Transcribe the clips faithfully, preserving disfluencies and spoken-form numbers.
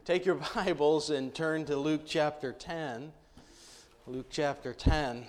Take your Bibles and turn to Luke chapter ten. Luke chapter ten.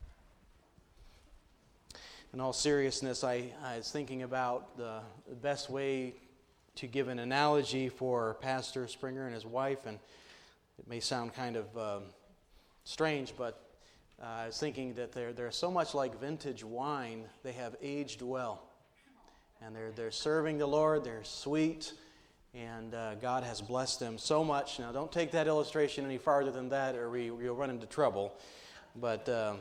In all seriousness, I, I was thinking about the best way to give an analogy for Pastor Springer and his wife, and it may sound kind of um, strange, but uh, I was thinking that they're, they're so much like vintage wine. They have aged well, and they're, they're serving the Lord, they're sweet, and uh, God has blessed them so much. Now, don't take that illustration any farther than that, or we, you'll run into trouble, but uh,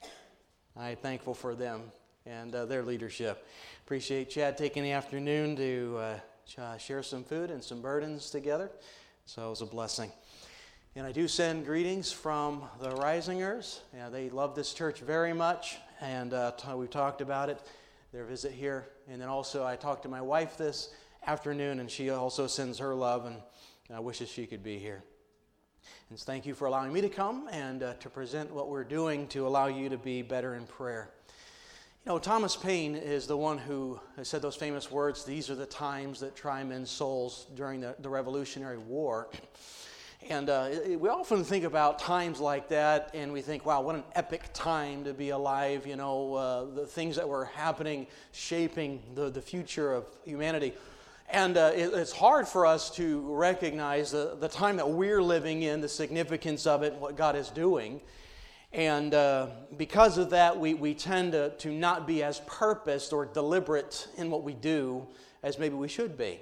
I'm thankful for them and uh, their leadership. Appreciate Chad taking the afternoon to uh, share some food and some burdens together. So it was a blessing. And I do send greetings from the Risingers. Yeah, they love this church very much, and uh, t- we talked about it, their visit here. And then also I talked to my wife this afternoon, and she also sends her love and uh, wishes she could be here. And thank you for allowing me to come and uh, to present what we're doing to allow you to be better in prayer. You know, Thomas Paine is the one who has said those famous words, "These are the times that try men's souls," during the, the Revolutionary War. And uh, we often think about times like that, and we think, wow, what an epic time to be alive, you know, uh, the things that were happening, shaping the, the future of humanity. And uh, it, it's hard for us to recognize the, the time that we're living in, the significance of it, and what God is doing. And uh, because of that, we, we tend to, to not be as purposed or deliberate in what we do as maybe we should be.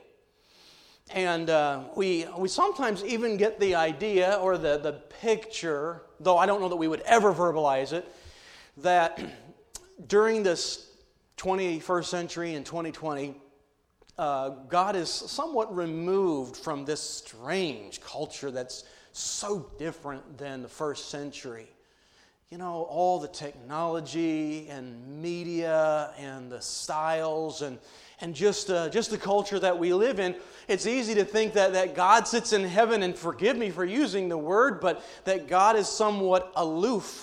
And uh, we we sometimes even get the idea or the, the picture, though I don't know that we would ever verbalize it, that during this twenty-first century and twenty twenty, uh, God is somewhat removed from this strange culture that's so different than the first century. You know, all the technology and media and the styles and and just uh, just the culture that we live in. It's easy to think that, that God sits in heaven, and forgive me for using the word, but that God is somewhat aloof.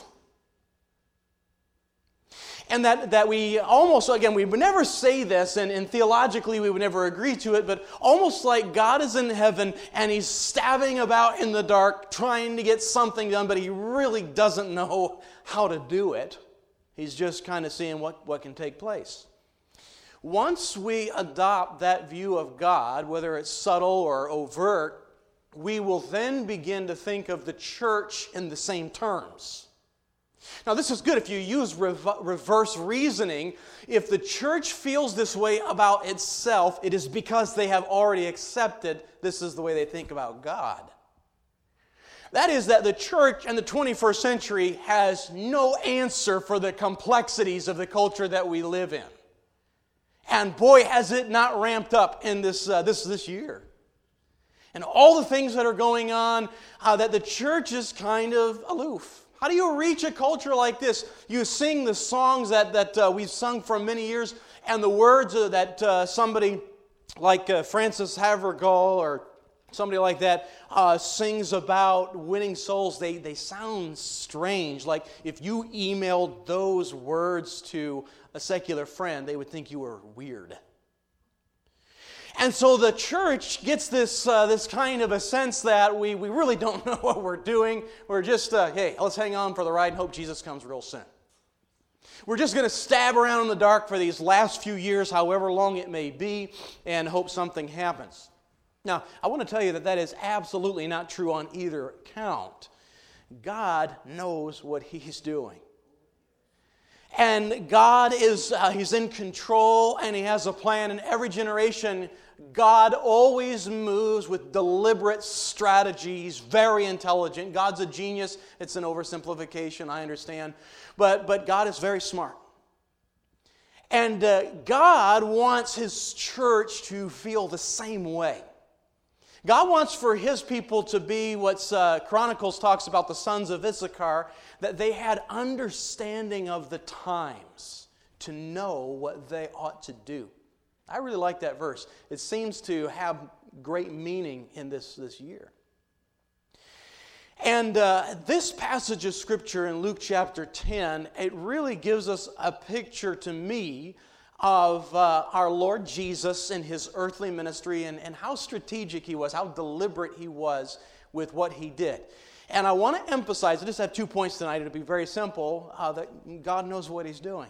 And that, that we almost, again, we would never say this, and, and theologically we would never agree to it, but almost like God is in heaven and He's stabbing about in the dark trying to get something done, but He really doesn't know how to do it. He's just kind of seeing what, what can take place. Once we adopt that view of God, whether it's subtle or overt, we will then begin to think of the church in the same terms. Now, this is good if you use rev- reverse reasoning. If the church feels this way about itself, it is because they have already accepted this is the way they think about God. That is that the church in the twenty-first century has no answer for the complexities of the culture that we live in. And boy, has it not ramped up in this uh, this this year. And all the things that are going on, uh, that the church is kind of aloof. How do you reach a culture like this? You sing the songs that, that uh, we've sung for many years, and the words uh, that uh, somebody like uh, Francis Havergal or somebody like that uh, sings about winning souls, they, they sound strange. Like if you emailed those words to a secular friend, they would think you were weird. And so the church gets this uh, this kind of a sense that we, we really don't know what we're doing. We're just, uh, hey, let's hang on for the ride and hope Jesus comes real soon. We're just going to stab around in the dark for these last few years, however long it may be, and hope something happens. Now, I want to tell you that that is absolutely not true on either account. God knows what He's doing. And God is uh, He's in control, and He has a plan. In every generation, God always moves with deliberate strategy. He's very intelligent. God's a genius. It's an oversimplification, I understand. But, but God is very smart. And uh, God wants His church to feel the same way. God wants for His people to be what uh, Chronicles talks about the sons of Issachar, that they had understanding of the times to know what they ought to do. I really like that verse. It seems to have great meaning in this, this year. And uh, this passage of Scripture in Luke chapter ten, it really gives us a picture to me of uh, our Lord Jesus in his earthly ministry and, and how strategic he was, how deliberate he was with what he did. And I want to emphasize, I just have two points tonight, it'll be very simple, uh, that God knows what he's doing.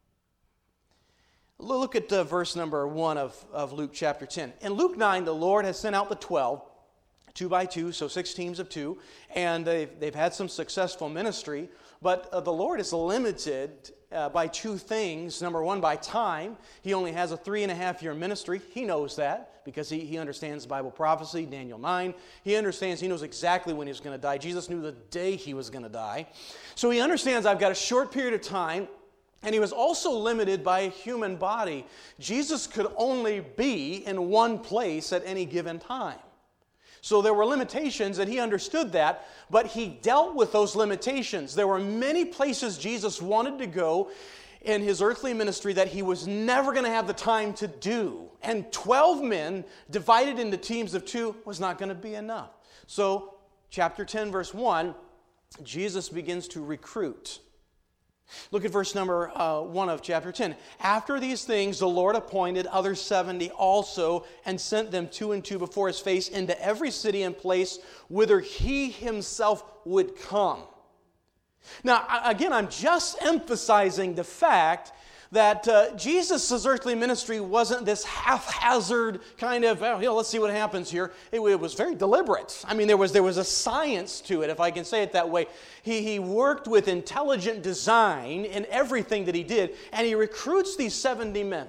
Look at uh, verse number one of, of Luke chapter ten. In Luke nine, the Lord has sent out the twelve, two by two, so six teams of two, and they've, they've had some successful ministry, but uh, the Lord is limited uh, by two things. Number one, by time. He only has a three and a half year ministry. He knows that because he, he understands Bible prophecy, Daniel nine. He understands, he knows exactly when he was going to die. Jesus knew the day he was going to die. So he understands I've got a short period of time. And he was also limited by a human body. Jesus could only be in one place at any given time. So there were limitations, and he understood that, but he dealt with those limitations. There were many places Jesus wanted to go in his earthly ministry that he was never going to have the time to do. And twelve men divided into teams of two was not going to be enough. So chapter ten, verse one, Jesus begins to recruit. Look at verse number uh, one of chapter ten. After these things, the Lord appointed other seventy also, and sent them two and two before his face into every city and place whither he himself would come. Now, again, I'm just emphasizing the fact that uh, Jesus' earthly ministry wasn't this haphazard kind of, well, you know, let's see what happens here. It, it was very deliberate. I mean, there was there was a science to it, if I can say it that way. He, he worked with intelligent design in everything that he did, and he recruits these seventy men.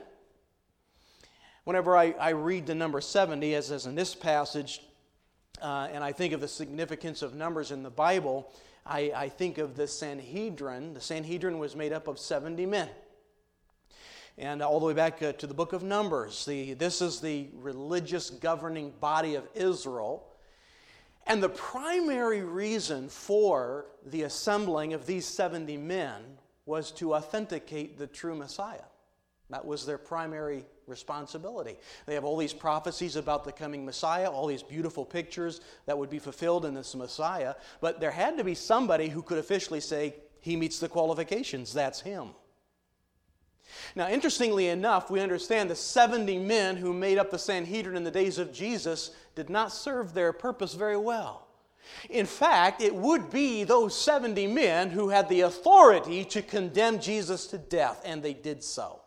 Whenever I, I read the number seventy, as, as in this passage, uh, and I think of the significance of numbers in the Bible, I, I think of the Sanhedrin. The Sanhedrin was made up of seventy men. And all the way back uh, to the book of Numbers. The, this is the religious governing body of Israel. And the primary reason for the assembling of these seventy men was to authenticate the true Messiah. That was their primary responsibility. They have all these prophecies about the coming Messiah, all these beautiful pictures that would be fulfilled in this Messiah. But there had to be somebody who could officially say, he meets the qualifications, that's him. Now, interestingly enough, we understand the seventy men who made up the Sanhedrin in the days of Jesus did not serve their purpose very well. In fact, it would be those seventy men who had the authority to condemn Jesus to death, and they did so.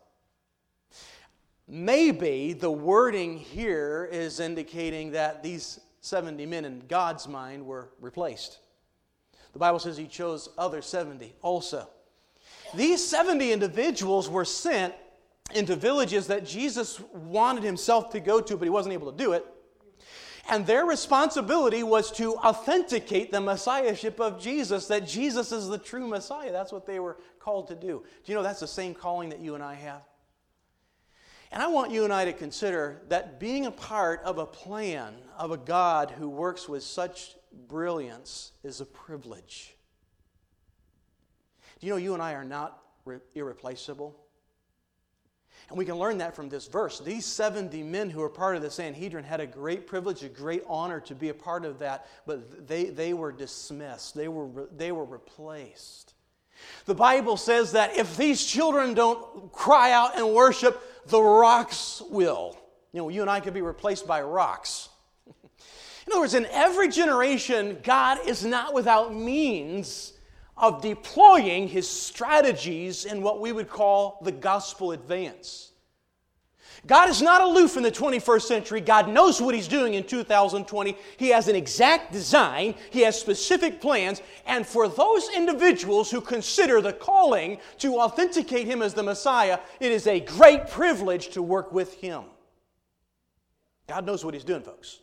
Maybe the wording here is indicating that these seventy men in God's mind were replaced. The Bible says he chose other seventy also. These seventy individuals were sent into villages that Jesus wanted himself to go to, but he wasn't able to do it. And their responsibility was to authenticate the messiahship of Jesus, that Jesus is the true Messiah. That's what they were called to do. Do you know that's the same calling that you and I have? And I want you and I to consider that being a part of a plan of a God who works with such brilliance is a privilege. Do you know you and I are not re- irreplaceable? And we can learn that from this verse. These seventy men who were part of the Sanhedrin had a great privilege, a great honor to be a part of that, but they, they were dismissed. They were, re- they were replaced. The Bible says that if these children don't cry out and worship, the rocks will. You know, you and I could be replaced by rocks. In other words, in every generation, God is not without means of deploying his strategies in what we would call the gospel advance. God is not aloof in the twenty-first century. God knows what he's doing in two thousand twenty. He has an exact design. He has specific plans. And for those individuals who consider the calling to authenticate him as the Messiah, it is a great privilege to work with him. God knows what he's doing, folks.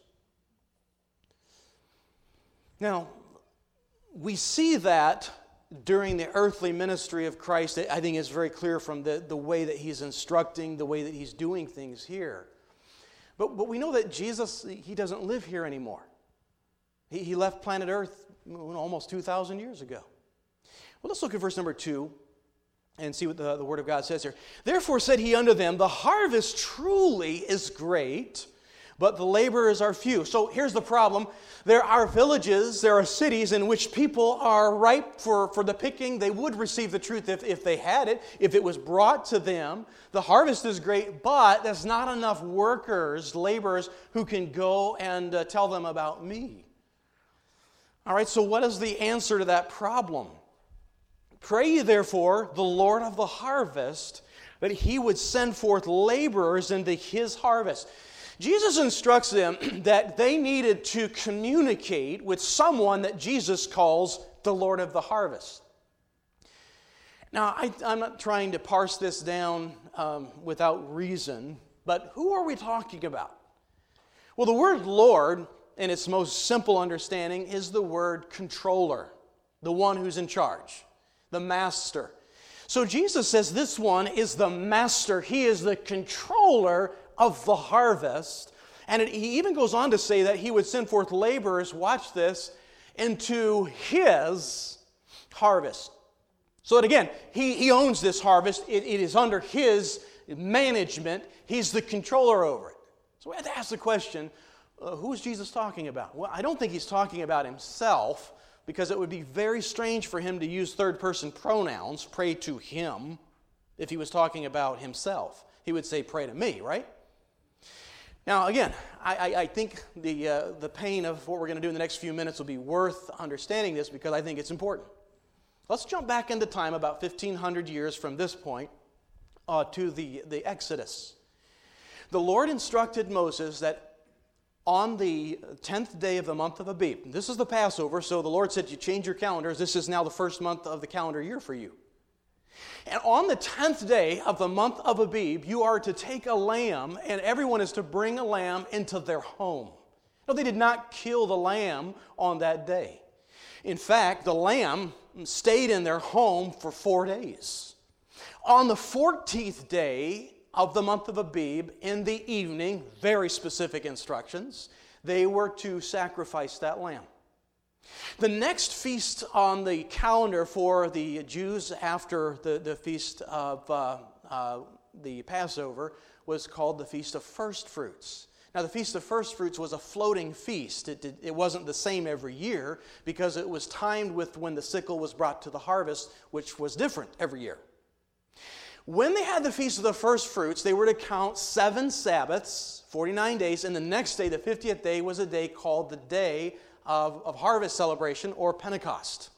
Now, we see that during the earthly ministry of Christ. I think it's very clear from the, the way that he's instructing, the way that he's doing things here. But, but we know that Jesus, he doesn't live here anymore. He, he left planet Earth almost two thousand years ago. Well, let's look at verse number two and see what the, the Word of God says here. Therefore said he unto them, the harvest truly is great, but the laborers are few. So here's the problem. There are villages, there are cities in which people are ripe for, for the picking. They would receive the truth if, if they had it, if it was brought to them. The harvest is great, but there's not enough workers, laborers, who can go and uh, tell them about me. All right, so what is the answer to that problem? Pray ye therefore the Lord of the harvest, that he would send forth laborers into his harvest. Jesus instructs them that they needed to communicate with someone that Jesus calls the Lord of the harvest. Now, I, I'm not trying to parse this down um, without reason, but who are we talking about? Well, the word Lord, in its most simple understanding, is the word controller, the one who's in charge, the master. So Jesus says this one is the master. He is the controller of the harvest. And it, he even goes on to say that he would send forth laborers, watch this, into his harvest. So that again, he, he owns this harvest. It, it is under his management. He's the controller over it. So we have to ask the question, uh, who is Jesus talking about? Well, I don't think he's talking about himself, because it would be very strange for him to use third-person pronouns, pray to him, if he was talking about himself. He would say, pray to me, right? Now, again, I, I, I think the, uh, the pain of what we're going to do in the next few minutes will be worth understanding this, because I think it's important. Let's jump back into time about fifteen hundred years from this point uh, to the, the Exodus. The Lord instructed Moses that on the tenth day of the month of Abib, this is the Passover, so the Lord said, you change your calendars, this is now the first month of the calendar year for you. And on the tenth day of the month of Abib, you are to take a lamb, and everyone is to bring a lamb into their home. No, they did not kill the lamb on that day. In fact, the lamb stayed in their home for four days. On the fourteenth day of the month of Abib, in the evening, very specific instructions, they were to sacrifice that lamb. The next feast on the calendar for the Jews after the, the feast of uh, uh, the Passover was called the Feast of First Fruits. Now, the Feast of First Fruits was a floating feast. It, did, it wasn't the same every year because it was timed with when the sickle was brought to the harvest, which was different every year. When they had the Feast of the First Fruits, they were to count seven Sabbaths, forty-nine days, and the next day, the fiftieth day, was a day called the Day of, of Harvest Celebration, or Pentecost.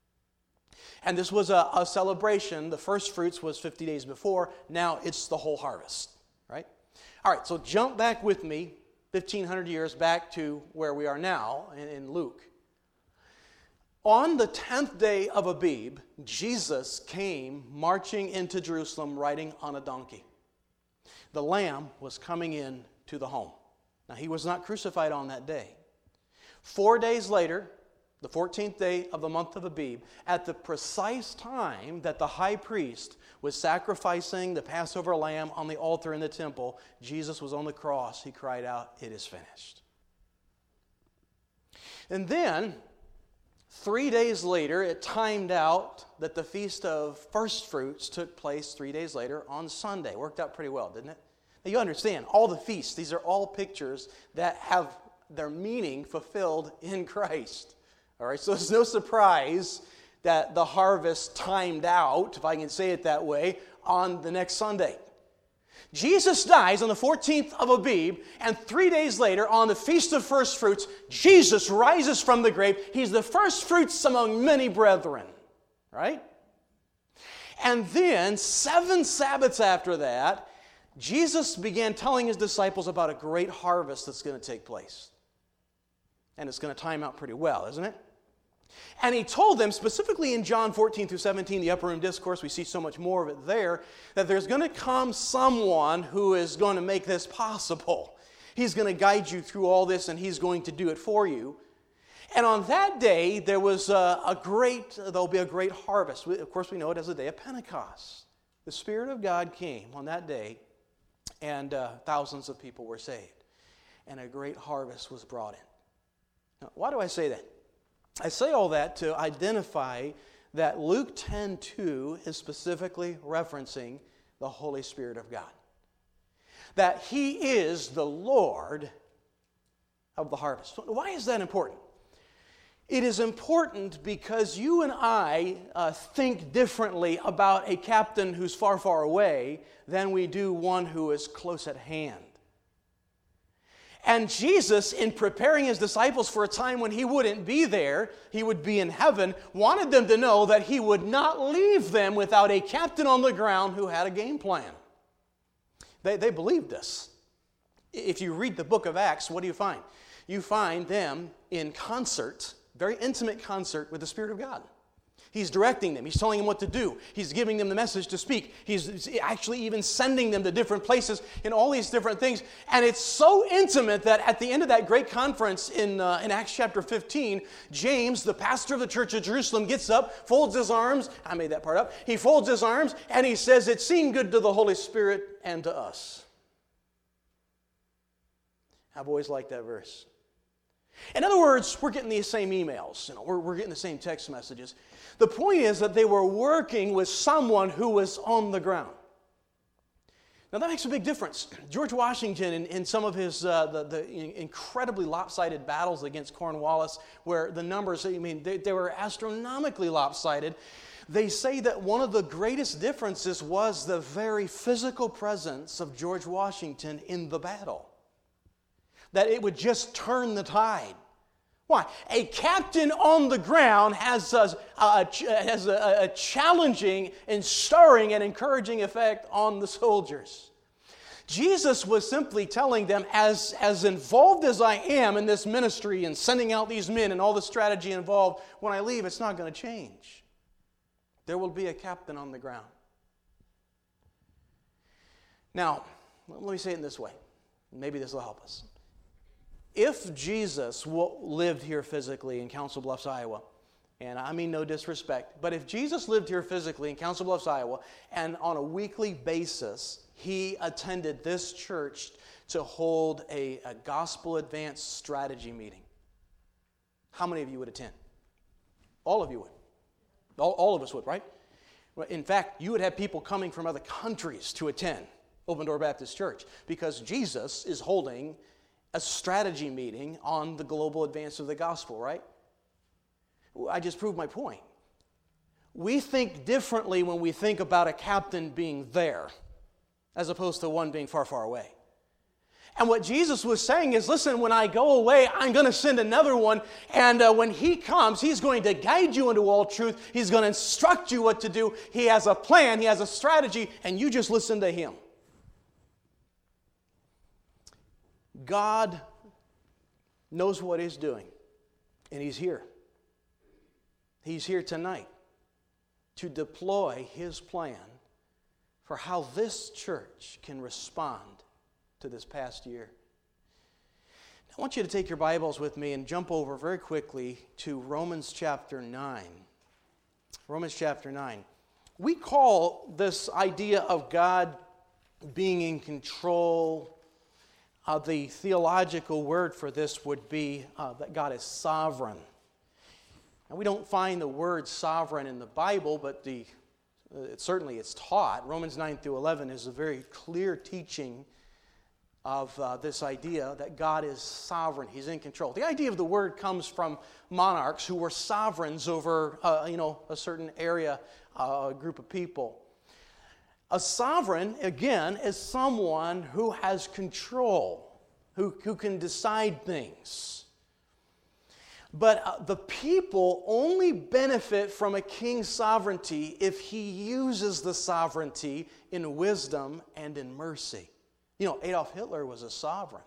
And this was a, a celebration. The first fruits was fifty days before. Now it's the whole harvest, right? All right, so jump back with me fifteen hundred years back to where we are now in, in Luke. On the tenth day of Abib, Jesus came marching into Jerusalem riding on a donkey. The Lamb was coming in to the home. Now, he was not crucified on that day. Four days later, the fourteenth day of the month of Abib, at the precise time that the high priest was sacrificing the Passover lamb on the altar in the temple, Jesus was on the cross. He cried out, "It is finished." And then, three days later, it timed out that the Feast of First Fruits took place three days later on Sunday. Worked out pretty well, didn't it? Now, you understand, all the feasts, these are all pictures that have their meaning fulfilled in Christ. All right, so it's no surprise that the harvest timed out, if I can say it that way, on the next Sunday. Jesus dies on the fourteenth of Abib, and three days later, on the Feast of First Fruits, Jesus rises from the grave. He's the first fruits among many brethren, right? And then, seven Sabbaths after that, Jesus began telling his disciples about a great harvest that's going to take place. And it's going to time out pretty well, isn't it? And he told them, specifically in John fourteen through seventeen, the Upper Room Discourse, we see so much more of it there, that there's going to come someone who is going to make this possible. He's going to guide you through all this, and he's going to do it for you. And on that day, there was a, a great, there'll be a great harvest. We, of course, we know it as the day of Pentecost. The Spirit of God came on that day, and uh, thousands of people were saved. And a great harvest was brought in. Now, why do I say that? I say all that to identify that Luke ten two is specifically referencing the Holy Spirit of God. That He is the Lord of the harvest. Why is that important? It is important because you and I uh, think differently about a captain who's far, far away than we do one who is close at hand. And Jesus, in preparing his disciples for a time when he wouldn't be there, he would be in heaven, wanted them to know that he would not leave them without a captain on the ground who had a game plan. They, they believed this. If you read the book of Acts, what do you find? You find them in concert, very intimate concert with the Spirit of God. He's directing them. He's telling them what to do. He's giving them the message to speak. He's actually even sending them to different places in all these different things. And it's so intimate that at the end of that great conference in, uh, in Acts chapter fifteen, James, the pastor of the church of Jerusalem, gets up, folds his arms. I made that part up. He folds his arms and he says, "It seemed good to the Holy Spirit and to us." I've always liked that verse. In other words, we're getting these same emails. You know, we're, we're getting the same text messages. The point is that they were working with someone who was on the ground. Now that makes a big difference. George Washington, in, in some of his uh, the, the incredibly lopsided battles against Cornwallis, where the numbers, I mean, they, they were astronomically lopsided, they say that one of the greatest differences was the very physical presence of George Washington in the battle. That it would just turn the tide. Why? A captain on the ground has a, a, has a, a challenging and stirring and encouraging effect on the soldiers. Jesus was simply telling them, as, as involved as I am in this ministry and sending out these men and all the strategy involved, when I leave, it's not going to change. There will be a captain on the ground. Now, let me say it in this way. Maybe this will help us. If Jesus lived here physically in Council Bluffs, Iowa, and I mean no disrespect, but if Jesus lived here physically in Council Bluffs, Iowa, and on a weekly basis he attended this church to hold a, a gospel advanced strategy meeting, how many of you would attend? All of you would. All, all of us would, right? In fact, you would have people coming from other countries to attend Open Door Baptist Church because Jesus is holding a strategy meeting on the global advance of the gospel, right? I just proved my point. We think differently when we think about a captain being there as opposed to one being far, far away. And what Jesus was saying is, listen, when I go away, I'm going to send another one, and uh, when he comes, he's going to guide you into all truth. He's going to instruct you what to do. He has a plan, he has a strategy, and you just listen to him. God knows what he's doing, and he's here. He's here tonight to deploy his plan for how this church can respond to this past year. I want you to take your Bibles with me and jump over very quickly to Romans chapter nine. Romans chapter nine. We call this idea of God being in control. Uh, the theological word for this would be uh, that God is sovereign. Now, we don't find the word sovereign in the Bible, but the, uh, it, certainly it's taught. Romans nine through eleven is a very clear teaching of uh, this idea that God is sovereign. He's in control. The idea of the word comes from monarchs who were sovereigns over uh, you know, a certain area, uh, a group of people. A sovereign, again, is someone who has control, who, who can decide things. But uh, the people only benefit from a king's sovereignty if he uses the sovereignty in wisdom and in mercy. You know, Adolf Hitler was a sovereign,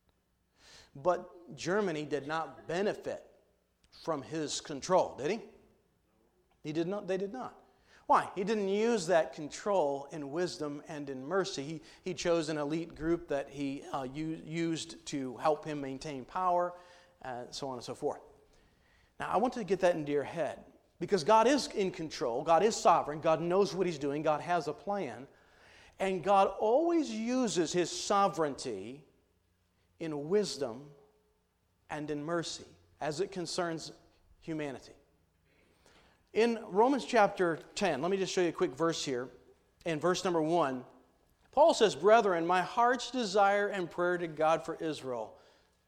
but Germany did not benefit from his control, did he? He did not. They did not. Why? He didn't use that control in wisdom and in mercy. He, he chose an elite group that he uh, u- used to help him maintain power, uh, so on and so forth. Now, I want to get that into your head, because God is in control. God is sovereign. God knows what he's doing. God has a plan. And God always uses his sovereignty in wisdom and in mercy as it concerns humanity. In Romans chapter ten, let me just show you a quick verse here. In verse number one, Paul says, "Brethren, my heart's desire and prayer to God for Israel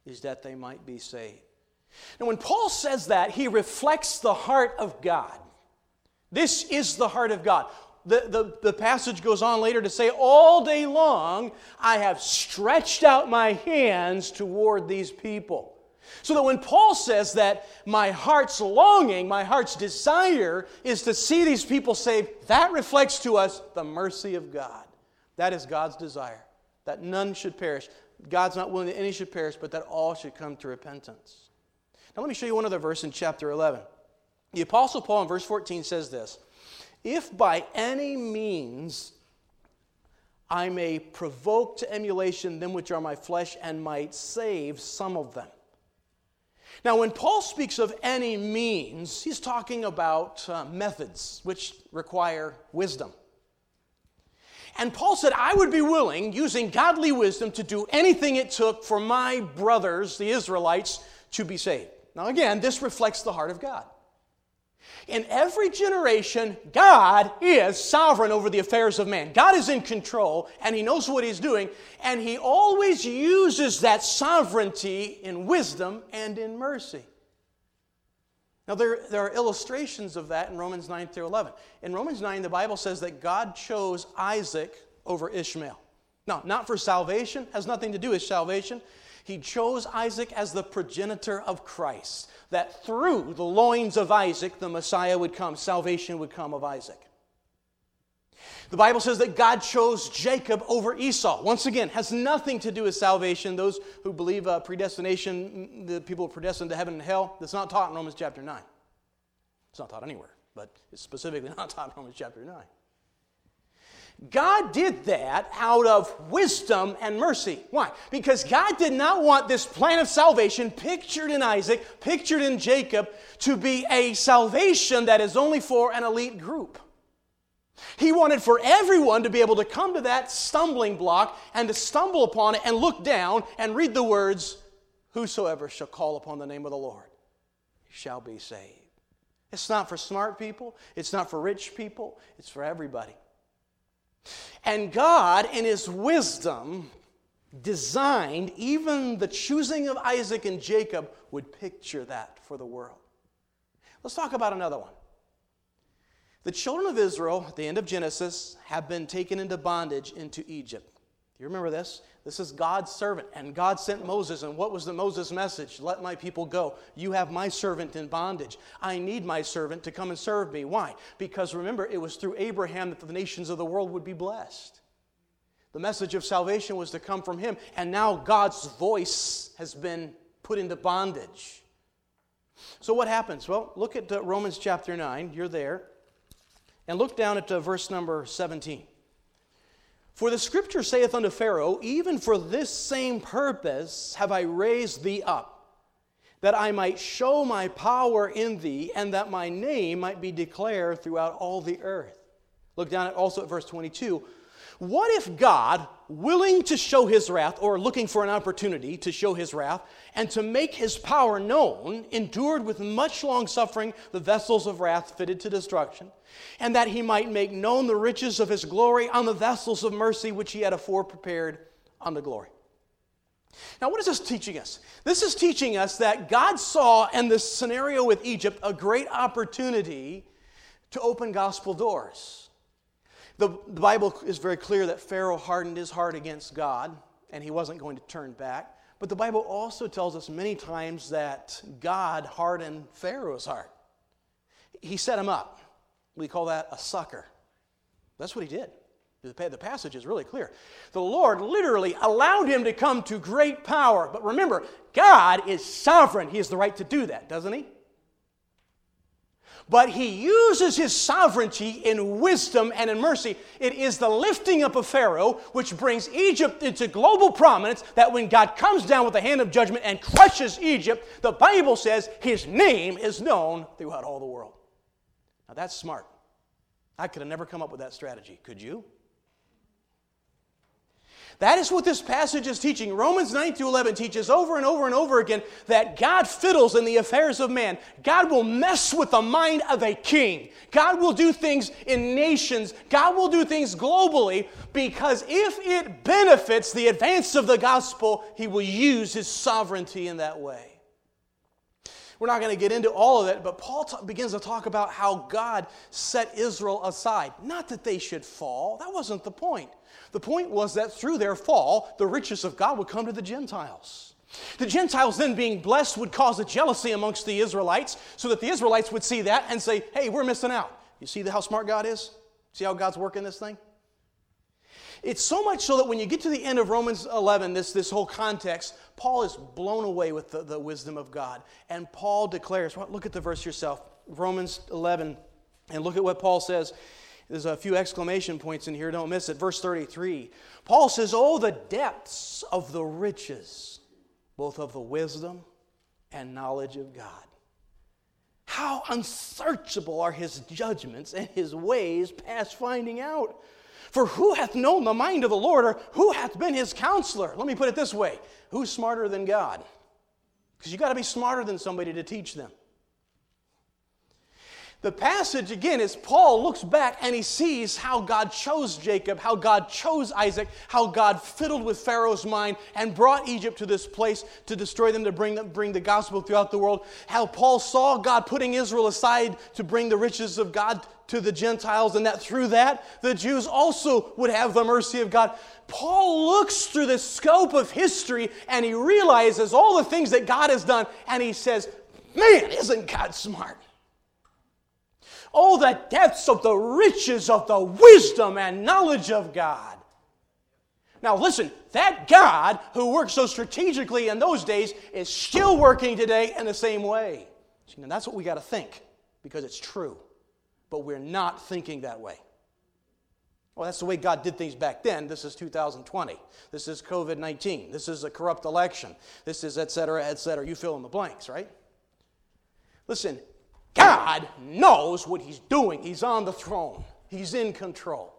is that they might be saved. Now, when Paul says that, he reflects the heart of God. This is the heart of God. The, the, the passage goes on later to say, all day long I have stretched out my hands toward these people. So that when Paul says that my heart's longing, my heart's desire is to see these people saved, that reflects to us the mercy of God. That is God's desire, that none should perish. God's not willing that any should perish, but that all should come to repentance. Now let me show you one other verse in chapter eleven. The Apostle Paul in verse fourteen says this, if by any means I may provoke to emulation them which are my flesh and might save some of them. Now, when Paul speaks of any means, he's talking about uh, methods which require wisdom. And Paul said, I would be willing, using godly wisdom, to do anything it took for my brothers, the Israelites, to be saved. Now, again, this reflects the heart of God. In every generation, God is sovereign over the affairs of man. God is in control, and He knows what He's doing, and He always uses that sovereignty in wisdom and in mercy. Now, there, there are illustrations of that in Romans nine through eleven. In Romans nine, the Bible says that God chose Isaac over Ishmael. Now, not for salvation, has nothing to do with salvation. He chose Isaac as the progenitor of Christ, that through the loins of Isaac, the Messiah would come, salvation would come of Isaac. The Bible says that God chose Jacob over Esau. Once again, has nothing to do with salvation. Those who believe uh, predestination, the people predestined to heaven and hell, that's not taught in Romans chapter nine. It's not taught anywhere, but it's specifically not taught in Romans chapter nine. God did that out of wisdom and mercy. Why? Because God did not want this plan of salvation pictured in Isaac, pictured in Jacob, to be a salvation that is only for an elite group. He wanted for everyone to be able to come to that stumbling block and to stumble upon it and look down and read the words, whosoever shall call upon the name of the Lord shall be saved. It's not for smart people. It's not for rich people. It's for everybody. And God, in His wisdom, designed even the choosing of Isaac and Jacob would picture that for the world. Let's talk about another one. The children of Israel, at the end of Genesis, have been taken into bondage into Egypt. Do you remember this? This is God's servant, and God sent Moses, and what was the Moses message? Let my people go. You have my servant in bondage. I need my servant to come and serve me. Why? Because remember, it was through Abraham that the nations of the world would be blessed. The message of salvation was to come from him, and now God's voice has been put into bondage. So what happens? Well, look at uh, Romans chapter nine. You're there. And look down at uh, verse number seventeen. For the Scripture saith unto Pharaoh, even for this same purpose have I raised thee up, that I might show my power in thee, and that my name might be declared throughout all the earth. Look down at also at verse twenty-two. What if God, willing to show His wrath, or looking for an opportunity to show His wrath, and to make His power known, endured with much long suffering the vessels of wrath fitted to destruction, and that He might make known the riches of His glory on the vessels of mercy which He had afore prepared unto glory? Now, what is this teaching us? This is teaching us that God saw in this scenario with Egypt a great opportunity to open gospel doors. The, the Bible is very clear that Pharaoh hardened his heart against God, and he wasn't going to turn back. But the Bible also tells us many times that God hardened Pharaoh's heart. He set him up. We call that a sucker. That's what he did. The passage is really clear. The Lord literally allowed him to come to great power. But remember, God is sovereign. He has the right to do that, doesn't He? But He uses His sovereignty in wisdom and in mercy. It is the lifting up of Pharaoh which brings Egypt into global prominence, that when God comes down with the hand of judgment and crushes Egypt, the Bible says His name is known throughout all the world. Now that's smart. I could have never come up with that strategy. Could you? That is what this passage is teaching. Romans nine through eleven teaches over and over and over again that God fiddles in the affairs of man. God will mess with the mind of a king. God will do things in nations. God will do things globally, because if it benefits the advance of the gospel, He will use His sovereignty in that way. We're not going to get into all of it, but Paul t- begins to talk about how God set Israel aside. Not that they should fall. That wasn't the point. The point was that through their fall, the riches of God would come to the Gentiles. The Gentiles then being blessed would cause a jealousy amongst the Israelites, so that the Israelites would see that and say, hey, we're missing out. You see how smart God is? See how God's working this thing? It's so much so that when you get to the end of Romans eleven, this, this whole context, Paul is blown away with the, the wisdom of God. And Paul declares, well, look at the verse yourself, Romans eleven, and look at what Paul says. There's a few exclamation points in here, don't miss it. Verse thirty-three, Paul says, oh, the depths of the riches, both of the wisdom and knowledge of God. How unsearchable are His judgments and His ways past finding out. For who hath known the mind of the Lord, or who hath been His counselor? Let me put it this way. Who's smarter than God? Because you've got to be smarter than somebody to teach them. The passage, again, is Paul looks back and he sees how God chose Jacob, how God chose Isaac, how God fiddled with Pharaoh's mind and brought Egypt to this place to destroy them, to bring, them, bring the gospel throughout the world. How Paul saw God putting Israel aside to bring the riches of God to the Gentiles, and that through that, the Jews also would have the mercy of God. Paul looks through the scope of history and he realizes all the things that God has done, and he says, man, isn't God smart? Oh, the depths of the riches of the wisdom and knowledge of God. Now listen, that God who worked so strategically in those days is still working today in the same way. See, now that's what we got to think, because it's true. But we're not thinking that way. Well, that's the way God did things back then. This is two thousand twenty. This is covid nineteen. This is a corrupt election. This is et cetera, et cetera. You fill in the blanks, right? Listen, God knows what He's doing. He's on the throne. He's in control.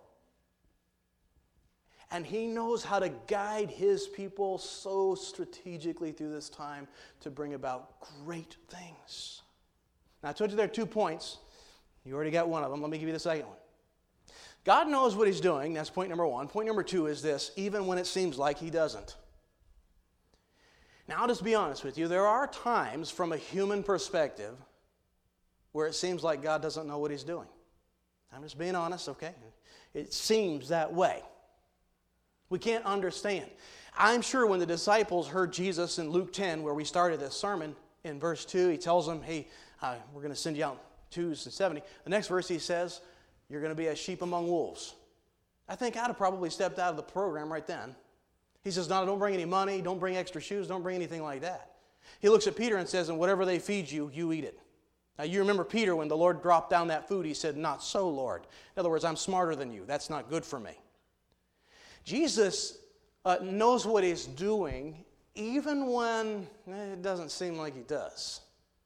And He knows how to guide His people so strategically through this time to bring about great things. Now, I told you there are two points. You already got one of them. Let me give you the second one. God knows what He's doing. That's point number one. Point number two is this: even when it seems like He doesn't. Now, I'll just be honest with you. There are times from a human perspective where it seems like God doesn't know what He's doing. I'm just being honest, okay? It seems that way. We can't understand. I'm sure when the disciples heard Jesus in Luke ten, where we started this sermon, in verse two, He tells them, hey, uh, we're going to send you out twos and seventy. The next verse He says, you're going to be as sheep among wolves. I think I'd have probably stepped out of the program right then. He says, no, don't bring any money, don't bring extra shoes, don't bring anything like that. He looks at Peter and says, and whatever they feed you, you eat it. Now, you remember Peter, when the Lord dropped down that food, he said, not so, Lord. In other words, I'm smarter than you. That's not good for me. Jesus uh, knows what He's doing, even when eh, it doesn't seem like He does.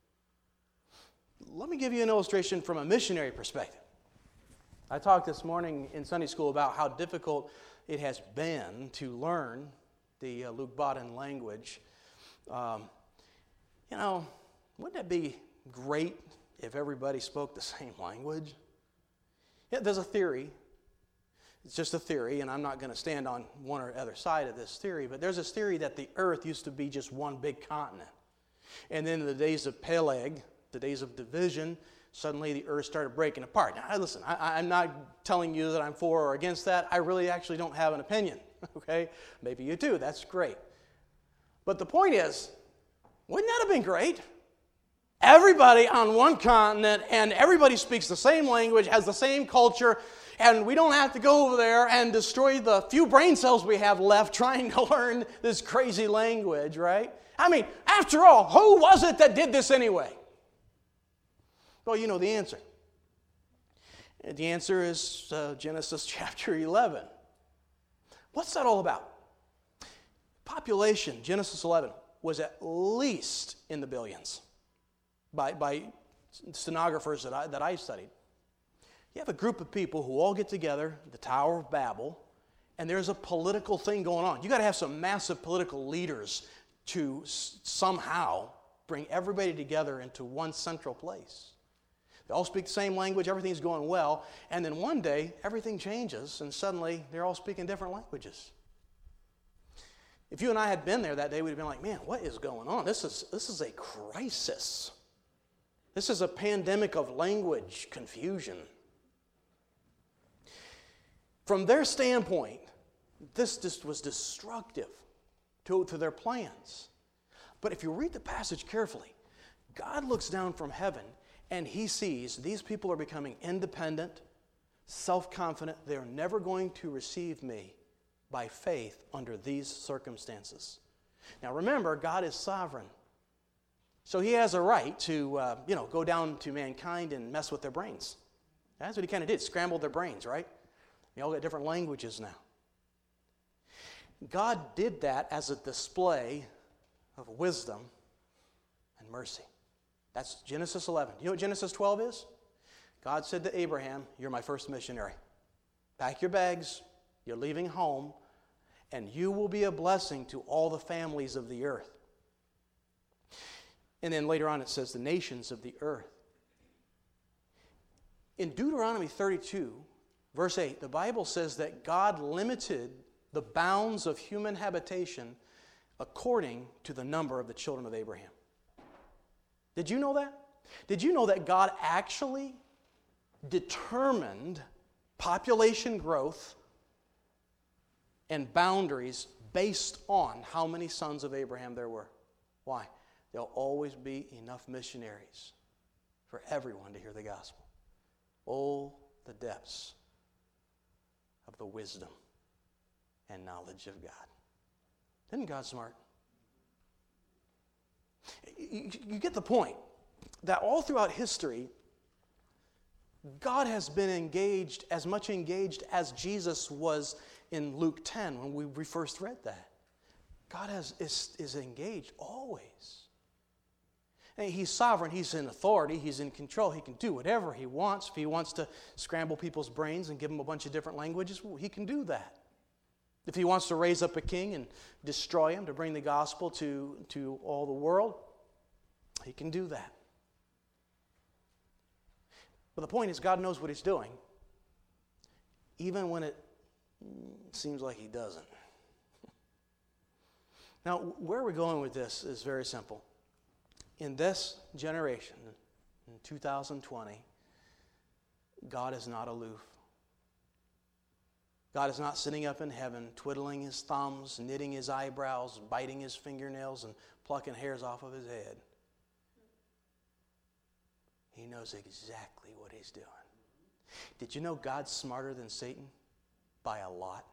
Let me give you an illustration from a missionary perspective. I talked this morning in Sunday school about how difficult it has been to learn the uh, Luke Bodden language. Um, you know, wouldn't it be great if everybody spoke the same language? Yeah, there's a theory. It's just a theory, and I'm not going to stand on one or other side of this theory, but there's this theory that the earth used to be just one big continent. And then in the days of Peleg, the days of division, suddenly the earth started breaking apart. Now, listen, I, I'm not telling you that I'm for or against that. I really actually don't have an opinion, okay? Maybe you do. That's great. But the point is, wouldn't that have been great? Everybody on one continent, and everybody speaks the same language, has the same culture, and we don't have to go over there and destroy the few brain cells we have left trying to learn this crazy language, right? I mean, after all, who was it that did this anyway? Well, you know the answer. The answer is uh, Genesis chapter eleven. What's that all about? Population, Genesis eleven, was at least in the billions by, by stenographers that I, that I studied. You have a group of people who all get together at the Tower of Babel, and there's a political thing going on. You got to have some massive political leaders to s- somehow bring everybody together into one central place. They all speak the same language, everything's going well, and then one day everything changes and suddenly they're all speaking different languages. If you and I had been there that day, we'd have been like, man, what is going on? This is, this is a crisis. This is a pandemic of language confusion. From their standpoint, this just was destructive to, to their plans. But if you read the passage carefully, God looks down from heaven and he sees these people are becoming independent, self-confident. They're never going to receive me by faith under these circumstances. Now remember, God is sovereign. So he has a right to, uh, you know, go down to mankind and mess with their brains. That's what he kind of did, scrambled their brains, right? They all got different languages now. God did that as a display of wisdom and mercy. That's Genesis eleven. You know what Genesis twelve is? God said to Abraham, you're my first missionary. Pack your bags, you're leaving home, and you will be a blessing to all the families of the earth. And then later on it says the nations of the earth. In Deuteronomy thirty-two, verse eight, the Bible says that God limited the bounds of human habitation according to the number of the children of Abraham. Did you know that? Did you know that God actually determined population growth and boundaries based on how many sons of Abraham there were? Why? There'll always be enough missionaries for everyone to hear the gospel. Oh, the depths of the wisdom and knowledge of God. Isn't God smart? You, you get the point that all throughout history, God has been engaged, as much engaged as Jesus was in Luke ten when we, we first read that. God has, is, is engaged always. And he's sovereign, he's in authority, he's in control, he can do whatever he wants. If he wants to scramble people's brains and give them a bunch of different languages, well, he can do that. If he wants to raise up a king and destroy him to bring the gospel to, to all the world, he can do that. But the point is, God knows what he's doing, even when it seems like he doesn't. Now, where we're going with this is very simple. In this generation, in two thousand twenty, God is not aloof. God is not sitting up in heaven, twiddling his thumbs, knitting his eyebrows, biting his fingernails, and plucking hairs off of his head. He knows exactly what he's doing. Did you know God's smarter than Satan? By a lot.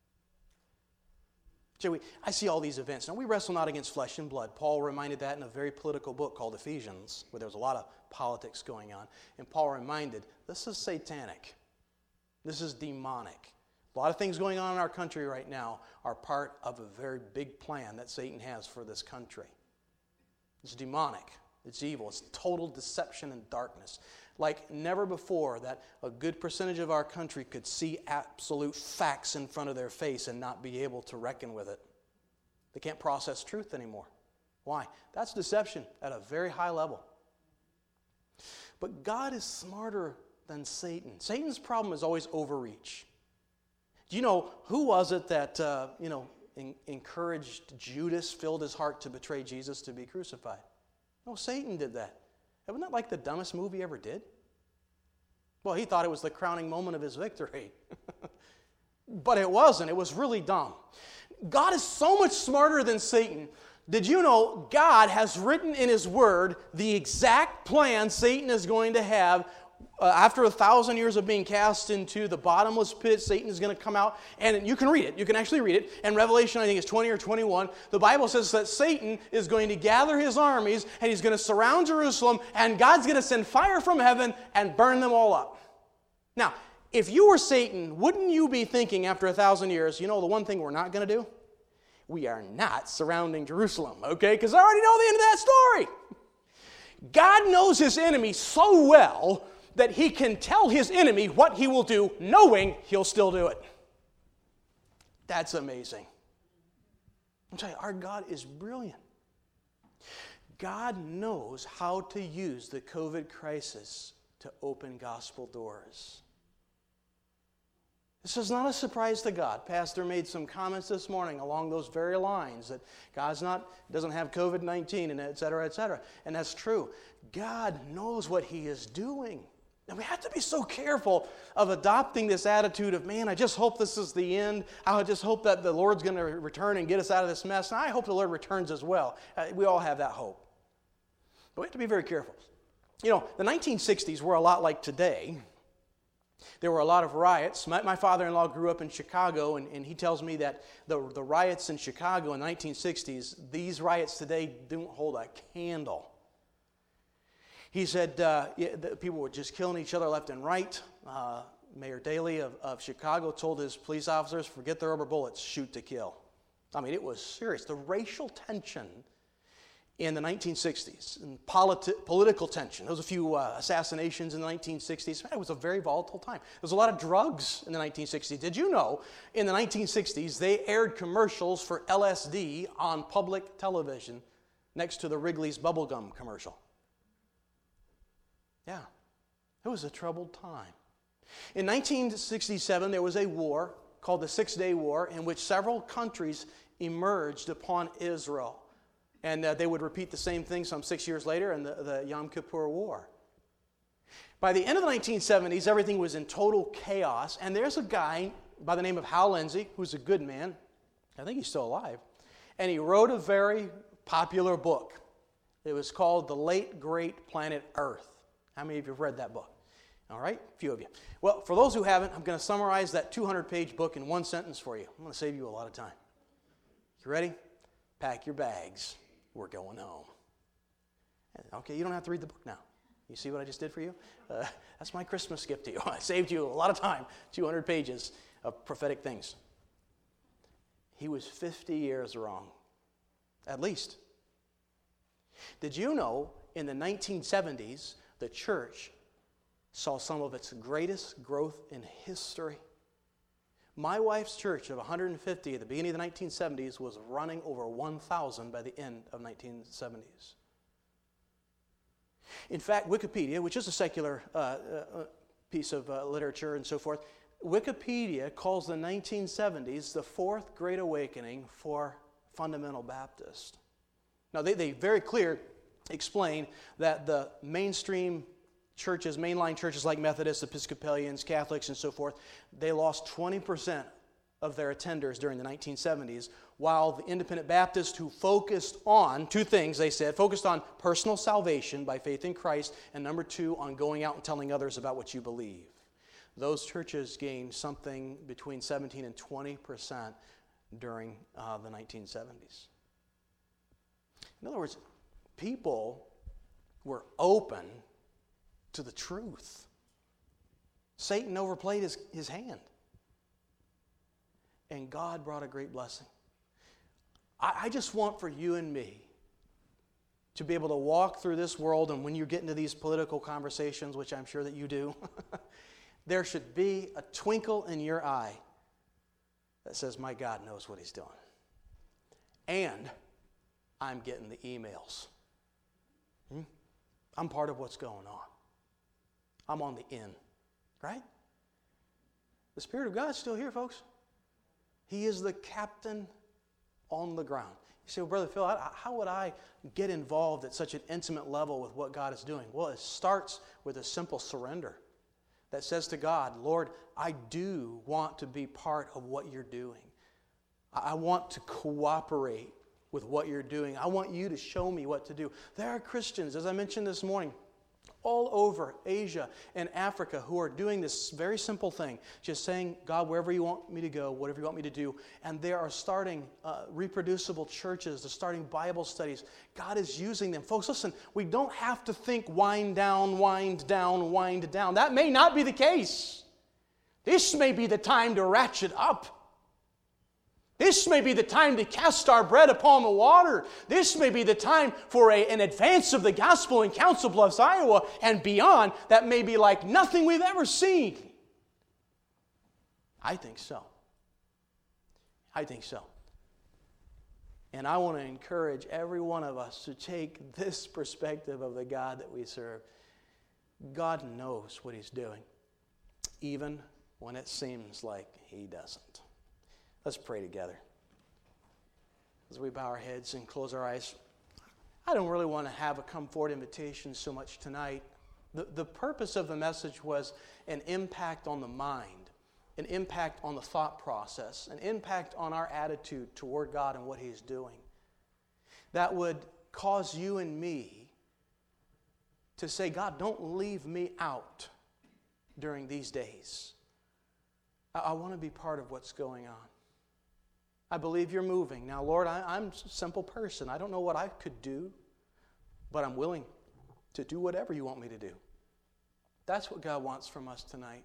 Joey, I see all these events. Now, we wrestle not against flesh and blood. Paul reminded that in a very political book called Ephesians, where there was a lot of politics going on. And Paul reminded, this is satanic. This is demonic. A lot of things going on in our country right now are part of a very big plan that Satan has for this country. It's demonic. It's evil. It's total deception and darkness. Like never before, that a good percentage of our country could see absolute facts in front of their face and not be able to reckon with it. They can't process truth anymore. Why? That's deception at a very high level. But God is smarter than Satan. Satan's problem is always overreach. Do you know, who was it that, uh, you know, in, encouraged Judas, filled his heart to betray Jesus to be crucified? No, Satan did that. Wasn't that like the dumbest move he ever did? Well, he thought it was the crowning moment of his victory. But it wasn't. It was really dumb. God is so much smarter than Satan. Did you know God has written in his word the exact plan Satan is going to have uh, after a thousand years of being cast into the bottomless pit? Satan is going to come out, and you can read it. You can actually read it. In Revelation, I think it's twenty or twenty-one, the Bible says that Satan is going to gather his armies, and he's going to surround Jerusalem, and God's going to send fire from heaven and burn them all up. Now, if you were Satan, wouldn't you be thinking after a thousand years, you know the one thing we're not going to do? We are not surrounding Jerusalem, okay? Because I already know the end of that story. God knows his enemy so well that he can tell his enemy what he will do, knowing he'll still do it. That's amazing. I'm telling you, our God is brilliant. God knows how to use the COVID crisis to open gospel doors. This is not a surprise to God. Pastor made some comments this morning along those very lines that God's not, doesn't have COVID nineteen and et cetera, et cetera. And that's true. God knows what He is doing. And we have to be so careful of adopting this attitude of, man, I just hope this is the end. I just hope that the Lord's going to return and get us out of this mess. And I hope the Lord returns as well. Uh, we all have that hope. But we have to be very careful. You know, the nineteen sixties were a lot like today. There were a lot of riots. My, my father-in-law grew up in Chicago, and, and he tells me that the, the riots in Chicago in the nineteen sixties, these riots today don't hold a candle. He said uh, yeah, the people were just killing each other left and right. Uh, Mayor Daley of, of Chicago told his police officers, forget the rubber bullets, shoot to kill. I mean, it was serious. The racial tension in the nineteen sixties, and politi- political tension. There was a few uh, assassinations in the nineteen sixties. It was a very volatile time. There was a lot of drugs in the nineteen sixties. Did you know in the nineteen sixties they aired commercials for L S D on public television next to the Wrigley's bubblegum commercial? Yeah, it was a troubled time. In nineteen sixty-seven, there was a war called the Six-Day War in which several countries emerged upon Israel. And uh, they would repeat the same thing some six years later in the, the Yom Kippur War. By the end of the nineteen seventies, everything was in total chaos. And there's a guy by the name of Hal Lindsey, who's a good man. I think he's still alive. And he wrote a very popular book. It was called The Late Great Planet Earth. How many of you have read that book? All right, a few of you. Well, for those who haven't, I'm going to summarize that two hundred page book in one sentence for you. I'm going to save you a lot of time. You ready? Pack your bags. We're going home. Okay, you don't have to read the book now. You see what I just did for you? Uh, that's my Christmas gift to you. I saved you a lot of time, two hundred pages of prophetic things. He was fifty years wrong, at least. Did you know in the nineteen seventies, the church saw some of its greatest growth in history? My wife's church of one hundred fifty at the beginning of the nineteen seventies was running over one thousand by the end of nineteen seventies. In fact, Wikipedia, which is a secular uh, uh, piece of uh, literature and so forth, Wikipedia calls the nineteen seventies the fourth Great Awakening for fundamental Baptists. Now, they, they very clear explain that the mainstream churches, mainline churches like Methodists, Episcopalians, Catholics, and so forth, they lost twenty percent of their attenders during the nineteen seventies, while the independent Baptists who focused on two things, they said, focused on personal salvation by faith in Christ, and number two, on going out and telling others about what you believe. Those churches gained something between seventeen and twenty percent during uh, the nineteen seventies. In other words, people were open to the truth. Satan overplayed his, his hand. And God brought a great blessing. I, I just want for you and me to be able to walk through this world, and when you get into these political conversations, which I'm sure that you do, there should be a twinkle in your eye that says, my God knows what He's doing. And I'm getting the emails. Hmm? I'm part of what's going on. I'm on the in, right? The Spirit of God's still here, folks. He is the captain on the ground. You say, well, Brother Phil, I, how would I get involved at such an intimate level with what God is doing? Well, it starts with a simple surrender that says to God, Lord, I do want to be part of what you're doing. I want to cooperate with what you're doing. I want you to show me what to do. There are Christians, as I mentioned this morning, all over Asia and Africa who are doing this very simple thing, just saying, God, wherever you want me to go, whatever you want me to do. And they are starting uh, reproducible churches. They're starting Bible studies. God is using them. Folks, listen, we don't have to think wind down, wind down, wind down. That may not be the case. This may be the time to ratchet up. This may be the time to cast our bread upon the water. This may be the time for a, an advance of the gospel in Council Bluffs, Iowa, and beyond that may be like nothing we've ever seen. I think so. I think so. And I want to encourage every one of us to take this perspective of the God that we serve. God knows what He's doing, even when it seems like He doesn't. Let's pray together. As we bow our heads and close our eyes, I don't really want to have a come forward invitation so much tonight. The, the purpose of the message was an impact on the mind, an impact on the thought process, an impact on our attitude toward God and what He's doing. That would cause you and me to say, God, don't leave me out during these days. I, I want to be part of what's going on. I believe You're moving. Now, Lord, I, I'm a simple person. I don't know what I could do, but I'm willing to do whatever You want me to do. That's what God wants from us tonight.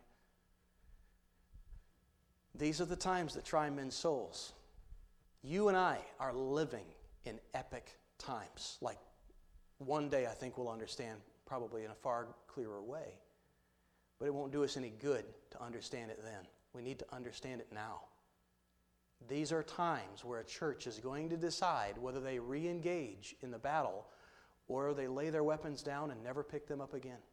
These are the times that try men's souls. You and I are living in epic times. Like one day I think we'll understand probably in a far clearer way. But it won't do us any good to understand it then. We need to understand it now. These are times where a church is going to decide whether they re-engage in the battle or they lay their weapons down and never pick them up again.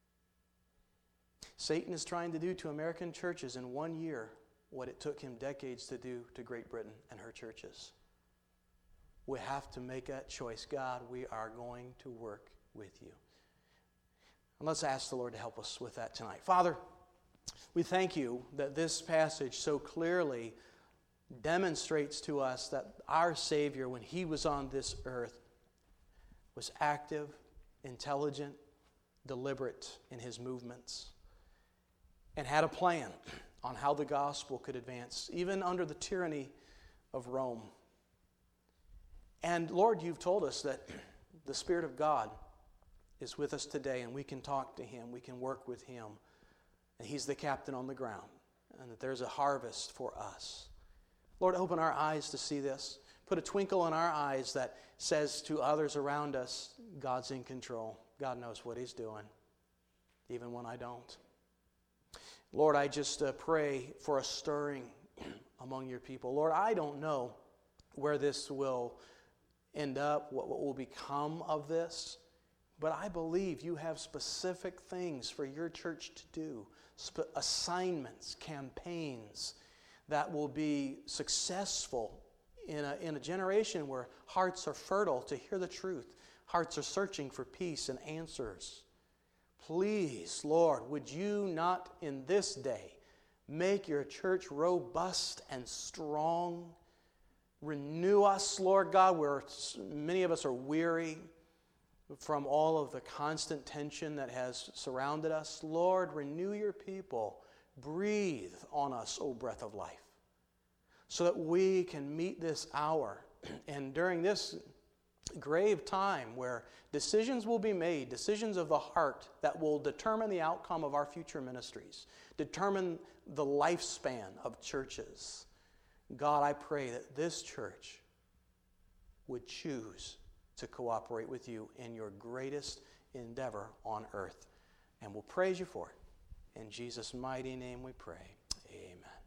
Satan is trying to do to American churches in one year what it took him decades to do to Great Britain and her churches. We have to make that choice. God, we are going to work with You. And let's ask the Lord to help us with that tonight. Father, we thank You that this passage so clearly demonstrates to us that our Savior, when He was on this earth, was active, intelligent, deliberate in His movements, and had a plan on how the gospel could advance, even under the tyranny of Rome. And Lord, You've told us that the Spirit of God is with us today, and we can talk to Him, we can work with Him, and He's the captain on the ground, and that there's a harvest for us. Lord, open our eyes to see this. Put a twinkle in our eyes that says to others around us, God's in control. God knows what He's doing, even when I don't. Lord, I just uh, pray for a stirring among Your people. Lord, I don't know where this will end up, what, what will become of this, but I believe You have specific things for Your church to do, sp- assignments, campaigns that will be successful in a, in a generation where hearts are fertile to hear the truth, hearts are searching for peace and answers. Please, Lord, would You not in this day make Your church robust and strong? Renew us, Lord God, where many of us are weary from all of the constant tension that has surrounded us. Lord, renew Your people. Breathe on us, O breath of life, so that we can meet this hour. And during this grave time where decisions will be made, decisions of the heart that will determine the outcome of our future ministries, determine the lifespan of churches. God, I pray that this church would choose to cooperate with You in Your greatest endeavor on earth. And we'll praise You for it. In Jesus' mighty name we pray. Amen.